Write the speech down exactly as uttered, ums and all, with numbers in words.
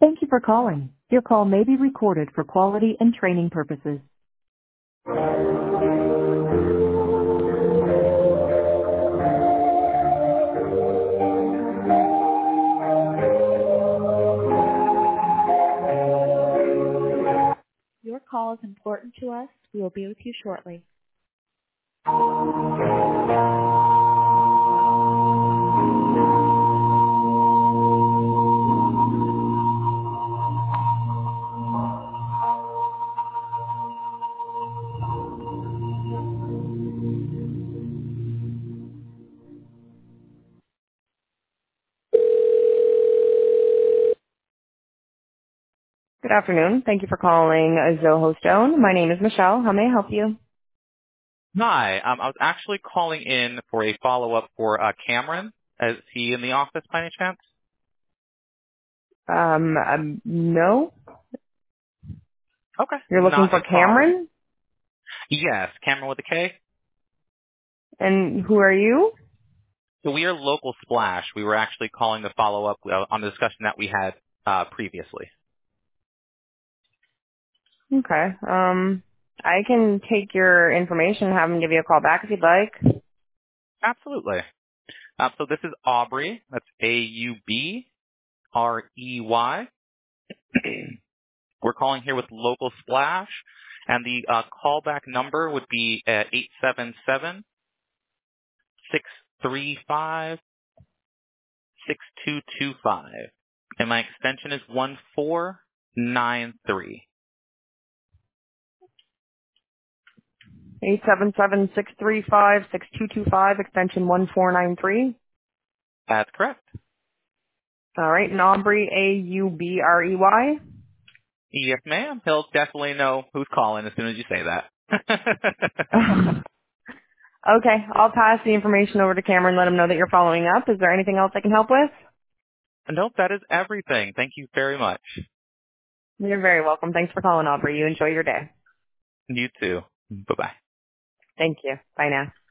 Thank you for calling. Your call may be recorded for quality and training purposes. Your call is important to us. We will be with you shortly. Good afternoon. Thank you for calling uh, Zoho Stone. My name is Michelle. How may I help you? Hi. Um, I was actually calling in for a follow-up for uh, Cameron. Is he in the office by any chance? Um, um, no. Okay. You're looking Not for a problem. Cameron? Yes, Cameron with a K. And who are you? So we are Local Splash. We were actually calling to follow up uh, on the discussion that we had uh, previously. Okay. Um, I can take your information and have him give you a call back if you'd like. Absolutely. Uh, so this is Aubrey. That's A U B R E Y. We're calling here with Local Splash. And the uh, callback number would be uh, eight seven seven, six three five, six two two five. And my extension is one four nine three. Eight seven seven six three five six two two five, extension one four nine three. That's correct. All right. And Aubrey, A U B R E Y. Yes, ma'am. He'll definitely know who's calling as soon as you say that. Okay, I'll pass the information over to Cameron, let him know that you're following up. Is there anything else I can help with? Nope, that is everything. Thank you very much. You're very welcome. Thanks for calling, Aubrey. You enjoy your day. You too. Bye-bye. Thank you. Bye now.